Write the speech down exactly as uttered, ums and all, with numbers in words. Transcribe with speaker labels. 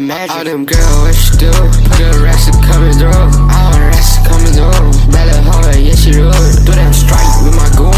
Speaker 1: that magic. All them girls, what she do? Good racks are coming through. All racks are coming through. Bella hoe, yeah, she rude. Do them strike with my goo.